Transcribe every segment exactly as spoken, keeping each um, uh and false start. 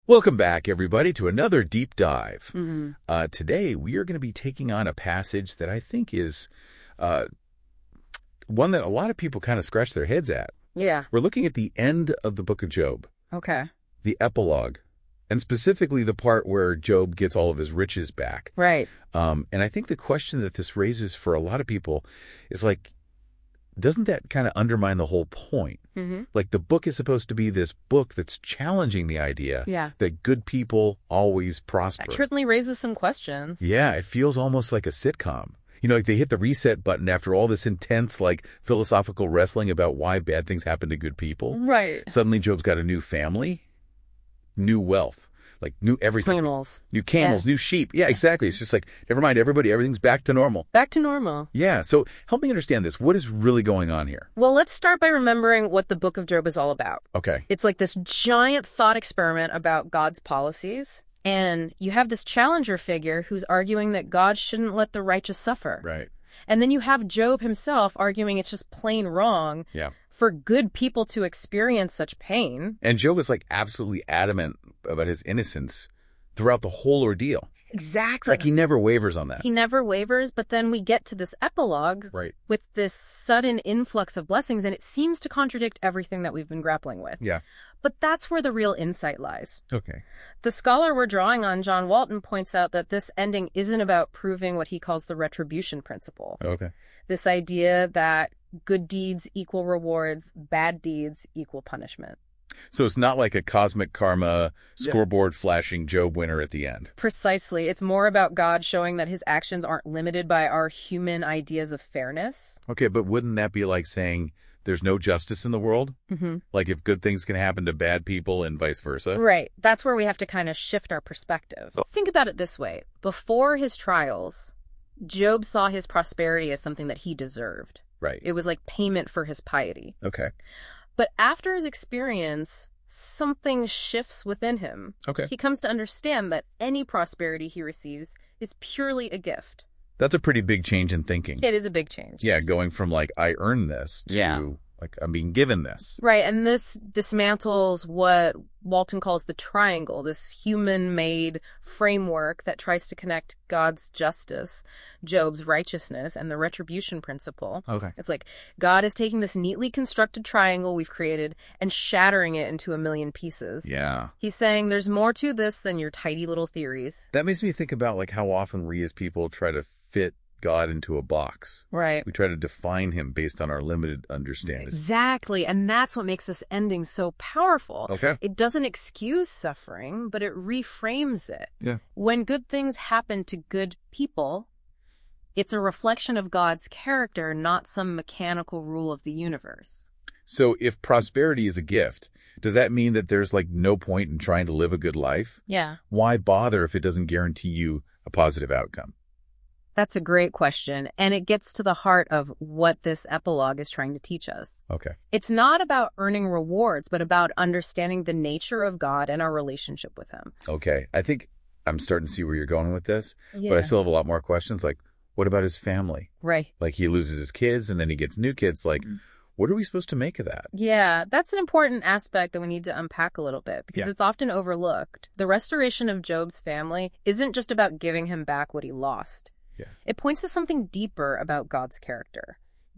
Welcome back, everybody, to another deep dive. Mm-hmm. Uh, today, we are going to be taking on a passage that I think is uh, one that a lot of people kind of scratch their heads at. Yeah. We're looking at the end of the book of Job, Okay. the epilogue, and specifically the part where Job gets all of his riches back. Right. Um, and I think the question that this raises for a lot of people is like, doesn't that kind of undermine the whole point? Mm-hmm. Like, the book is supposed to be this book that's challenging the idea Yeah. that good people always prosper. That certainly raises some questions. Yeah, it feels almost like a sitcom. You know, like they hit the reset button after all this intense, like, philosophical wrestling about why bad things happen to good people. Right. Suddenly, Job's got a new family, new wealth, like new everything. Camels. New camels, Yeah. new sheep. Yeah, exactly. It's just like, never mind, everybody, everything's back to normal. Back to normal. Yeah, so help me understand this. What is really going on here? Well, let's start by remembering what the Book of Job is all about. Okay. It's like this giant thought experiment about God's policies. And you have this challenger figure who's arguing that God shouldn't let the righteous suffer. Right. And then you have Job himself arguing it's just plain wrong Yeah. for good people to experience such pain. And Job is like absolutely adamant about his innocence throughout the whole ordeal. Exactly. It's like he never wavers on that. He never wavers, but then we get to this epilogue Right. with this sudden influx of blessings, and it seems to contradict everything that we've been grappling with. Yeah. But that's where the real insight lies. Okay. The scholar we're drawing on, John Walton, points out that this ending isn't about proving what he calls the retribution principle. Okay. This idea that good deeds equal rewards, bad deeds equal punishment. So it's not like a cosmic karma scoreboard flashing Job winner at the end. Precisely. It's more about God showing that his actions aren't limited by our human ideas of fairness. Okay, but wouldn't that be like saying there's no justice in the world? Mm-hmm. Like if good things can happen to bad people and vice versa? Right. That's where we have to kind of shift our perspective. Think about it this way. Before his trials, Job saw his prosperity as something that he deserved. Right. It was like payment for his piety. Okay. But after his experience, something shifts within him. Okay. He comes to understand that any prosperity he receives is purely a gift. That's a pretty big change in thinking. It is a big change. Yeah, going from like, I earned this to Yeah. like, I'm being given this. Right, and this dismantles what Walton calls the triangle, this human-made framework that tries to connect God's justice, Job's righteousness, and the retribution principle. Okay. It's like God is taking this neatly constructed triangle we've created and shattering it into a million pieces. Yeah. He's saying there's more to this than your tidy little theories. That makes me think about like how often we as people try to fit God into a box. Right. We try to define him based on our limited understanding. Exactly, and that's what makes this ending so powerful. Okay. It doesn't excuse suffering, but it reframes it. Yeah. When good things happen to good people, it's a reflection of God's character, not some mechanical rule of the universe. So if prosperity is a gift, does that mean that there's like no point in trying to live a good life? Yeah. Why bother if it doesn't guarantee you a positive outcome? That's a great question, and it gets to the heart of what this epilogue is trying to teach us. Okay. It's not about earning rewards, but about understanding the nature of God and our relationship with him. Okay. I think I'm starting to see where you're going with this, Yeah. but I still have a lot more questions. Like, what about his family? Right. Like he loses his kids and then he gets new kids. Like, what are we supposed to make of that? Yeah, that's an important aspect that we need to unpack a little bit because Yeah. it's often overlooked. The restoration of Job's family isn't just about giving him back what he lost. Yeah. It points to something deeper about God's character.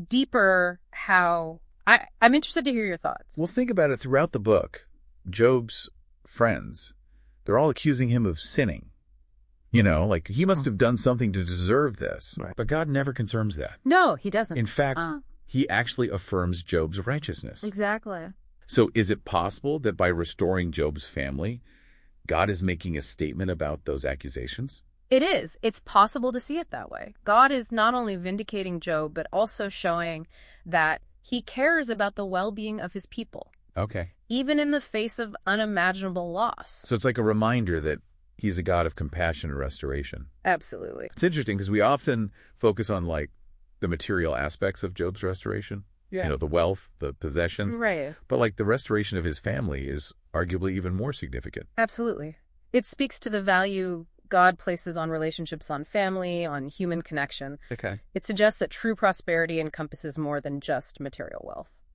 Deeper how... I, I'm interested to hear your thoughts. Well, think about it. Throughout the book, Job's friends, they're all accusing him of sinning. You know, like he must have done something to deserve this. Right. But God never confirms that. No, he doesn't. In fact, Uh. he actually affirms Job's righteousness. Exactly. So is it possible that by restoring Job's family, God is making a statement about those accusations? It is. It's possible to see it that way. God is not only vindicating Job, but also showing that he cares about the well-being of his people, Okay. even in the face of unimaginable loss. So it's like a reminder that he's a God of compassion and restoration. Absolutely. It's interesting because we often focus on like the material aspects of Job's restoration. Yeah. You know, the wealth, the possessions. Right. But like the restoration of his family is arguably even more significant. Absolutely. It speaks to the value God places on relationships, on family, on human connection. Okay. It suggests that true prosperity encompasses more than just material wealth.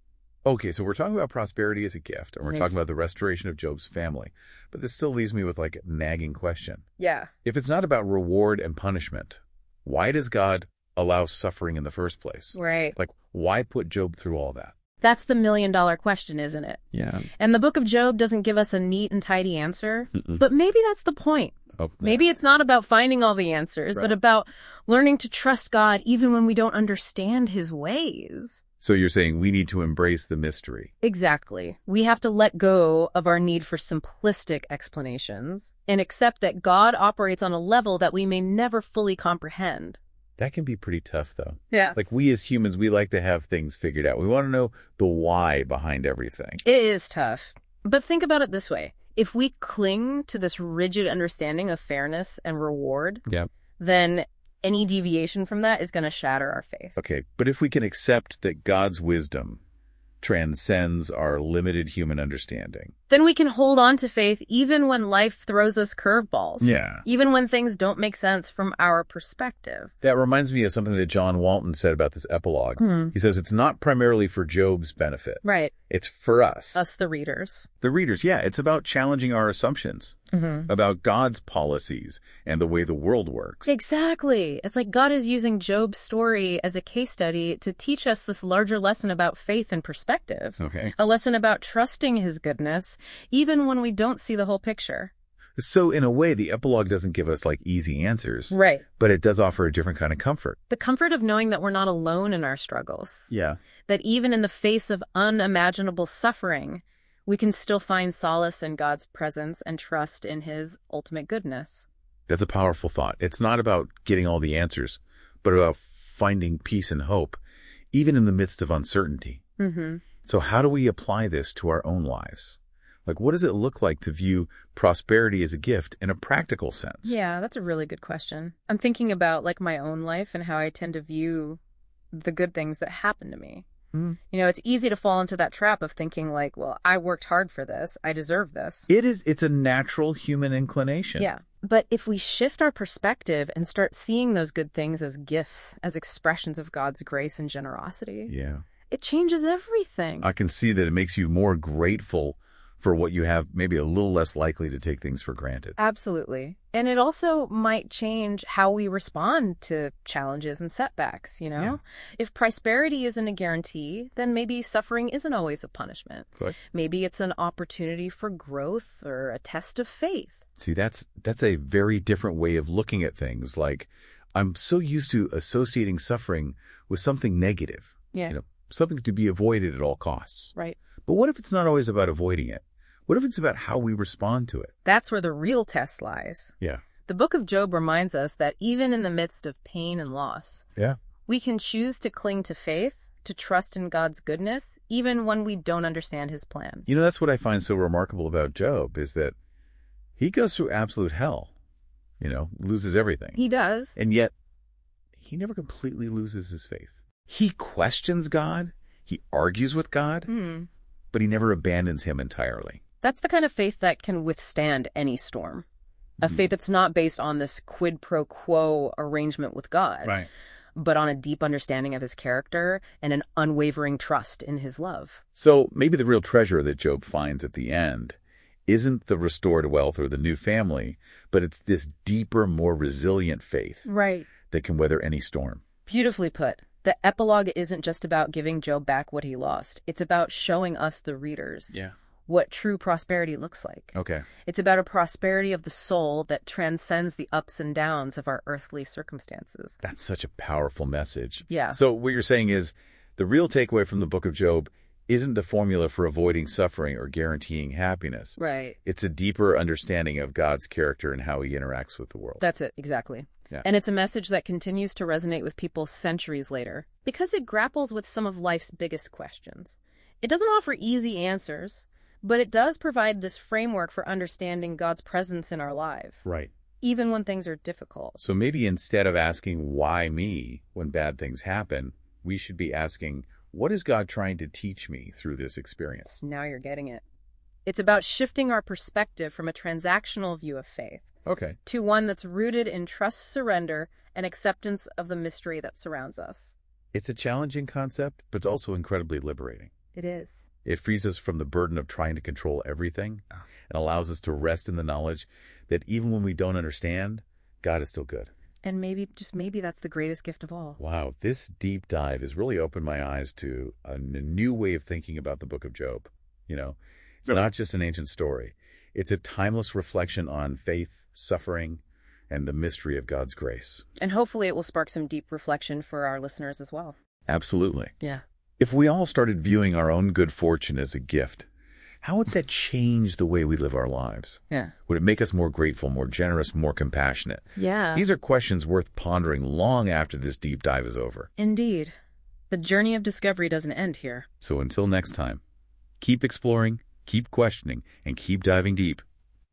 Okay, so we're talking about prosperity as a gift, and we're Mhm. talking about the restoration of Job's family. But this still leaves me with like a nagging question. Yeah. If it's not about reward and punishment, why does God allow suffering in the first place? Right. Like, why put Job through all that? That's the million dollar question, isn't it? Yeah. And the book of Job doesn't give us a neat and tidy answer, Mm-mm. but maybe that's the point. Oh, Maybe it's not about finding all the answers, Right. but about learning to trust God even when we don't understand his ways. So you're saying we need to embrace the mystery. Exactly. We have to let go of our need for simplistic explanations and accept that God operates on a level that we may never fully comprehend. That can be pretty tough, though. Yeah. Like, we as humans, we like to have things figured out. We want to know the why behind everything. It is tough. But think about it this way. If we cling to this rigid understanding of fairness and reward, Yeah. then any deviation from that is going to shatter our faith. Okay, but if we can accept that God's wisdom transcends our limited human understanding. Then we can hold on to faith even when life throws us curveballs. Yeah. Even when things don't make sense from our perspective. That reminds me of something that John Walton said about this epilogue. Hmm. He says it's not primarily for Job's benefit. Right. It's for us. Us, the readers. The readers, yeah. It's about challenging our assumptions Mm-hmm. about God's policies and the way the world works. Exactly. It's like God is using Job's story as a case study to teach us this larger lesson about faith and perspective. Okay. A lesson about trusting his goodness, even when we don't see the whole picture. So in a way, the epilogue doesn't give us like easy answers, Right. but it does offer a different kind of comfort. The comfort of knowing that we're not alone in our struggles. Yeah. That even in the face of unimaginable suffering, we can still find solace in God's presence and trust in his ultimate goodness. That's a powerful thought. It's not about getting all the answers, but about finding peace and hope, even in the midst of uncertainty. Mm-hmm. So how do we apply this to our own lives? Like, what does it look like to view prosperity as a gift in a practical sense? Yeah, that's a really good question. I'm thinking about like my own life and how I tend to view the good things that happen to me. Mm. You know, it's easy to fall into that trap of thinking like, well, I worked hard for this. I deserve this. It is, it's a natural human inclination. Yeah. But if we shift our perspective and start seeing those good things as gifts, as expressions of God's grace and generosity, Yeah. it changes everything. I can see that it makes you more grateful for what you have, maybe a little less likely to take things for granted. Absolutely. And it also might change how we respond to challenges and setbacks, you know? Yeah. If prosperity isn't a guarantee, then maybe suffering isn't always a punishment. Right. Maybe it's an opportunity for growth or a test of faith. See, that's that's a very different way of looking at things. Like, I'm so used to associating suffering with something negative, Yeah. you know, something to be avoided at all costs. Right. But what if it's not always about avoiding it? What if it's about how we respond to it? That's where the real test lies. Yeah. The book of Job reminds us that even in the midst of pain and loss, Yeah. we can choose to cling to faith, to trust in God's goodness, even when we don't understand his plan. You know, that's what I find so remarkable about Job is that he goes through absolute hell, you know, loses everything. He does. And yet, he never completely loses his faith. He questions God, he argues with God, Hmm. but he never abandons him entirely. That's the kind of faith that can withstand any storm. A Mhm. faith that's not based on this quid pro quo arrangement with God, Right. but on a deep understanding of his character and an unwavering trust in his love. So maybe the real treasure that Job finds at the end isn't the restored wealth or the new family, but it's this deeper, more resilient faith Right. that can weather any storm. Beautifully put. The epilogue isn't just about giving Job back what he lost. It's about showing us, the readers, Yeah. what true prosperity looks like. Okay. It's about a prosperity of the soul that transcends the ups and downs of our earthly circumstances. That's such a powerful message. Yeah. So what you're saying is the real takeaway from the book of Job isn't the formula for avoiding suffering or guaranteeing happiness. Right. It's a deeper understanding of God's character and how he interacts with the world. That's it, exactly. Yeah. And it's a message that continues to resonate with people centuries later because it grapples with some of life's biggest questions. It doesn't offer easy answers, but it does provide this framework for understanding God's presence in our life, Right. even when things are difficult. So maybe instead of asking why me when bad things happen, we should be asking, what is God trying to teach me through this experience? Now you're getting it. It's about shifting our perspective from a transactional view of faith Okay. to one that's rooted in trust, surrender, and acceptance of the mystery that surrounds us. It's a challenging concept, but it's also incredibly liberating. It is. It frees us from the burden of trying to control everything and allows us to rest in the knowledge that even when we don't understand, God is still good. And maybe, just maybe, that's the greatest gift of all. Wow, this deep dive has really opened my eyes to a n- new way of thinking about the book of Job. You know, it's Really? not just an ancient story. It's a timeless reflection on faith, suffering, and the mystery of God's grace. And hopefully it will spark some deep reflection for our listeners as well. Absolutely. Yeah. If we all started viewing our own good fortune as a gift, how would that change the way we live our lives? Yeah. Would it make us more grateful, more generous, more compassionate? Yeah. These are questions worth pondering long after this deep dive is over. Indeed. The journey of discovery doesn't end here. So until next time, keep exploring, keep questioning, and keep diving deep